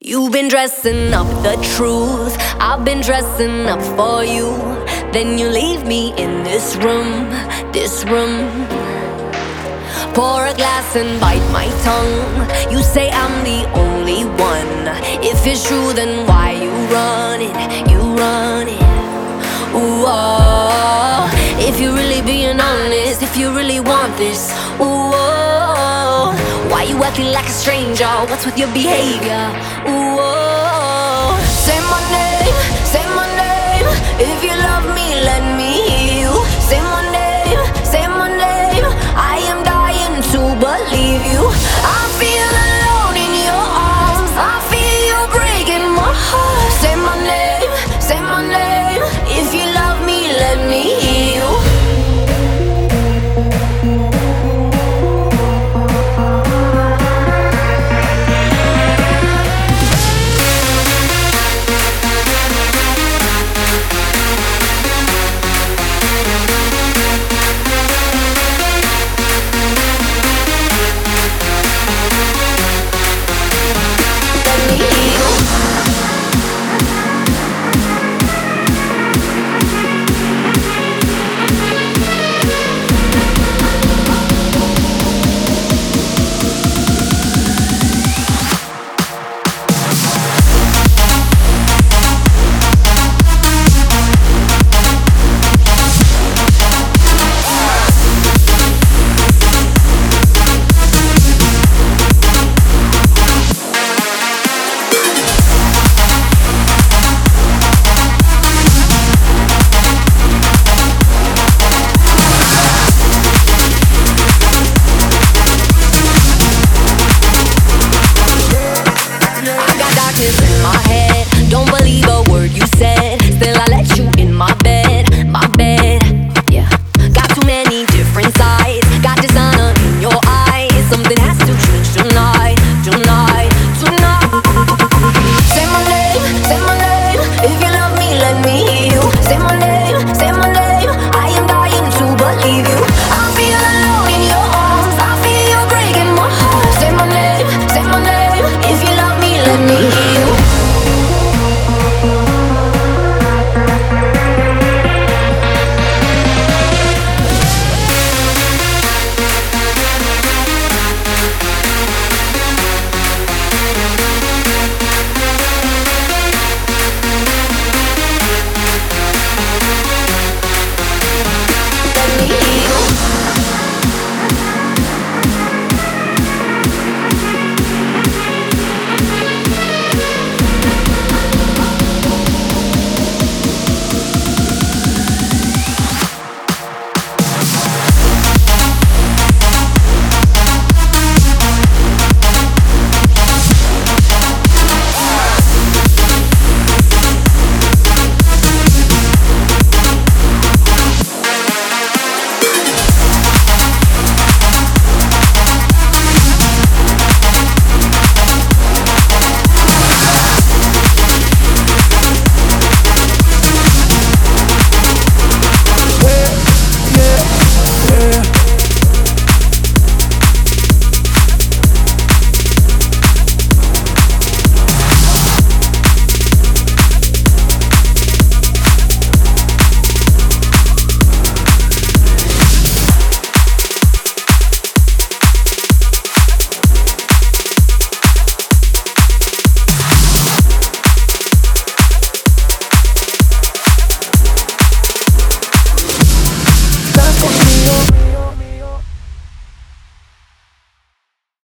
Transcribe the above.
You've been dressing up the truth, I've been dressing up for you. Then you leave me in this room, this room. Pour a glass and bite my tongue. You say I'm the only one. If it's true, then why you run it, you run it. Ooh, oh. If you're really being honest, if you really want this, ooh, oh. Why you acting like a stranger? What's with your behavior? Ooh, oh. Say my name, if you love me, let me hear you. Say my name, I am dying to believe you. I feel alone in your arms, I feel you breaking my heart. Say my name, if you love me, let me hear you. In my head, don't believe a word you said. Still I let you in my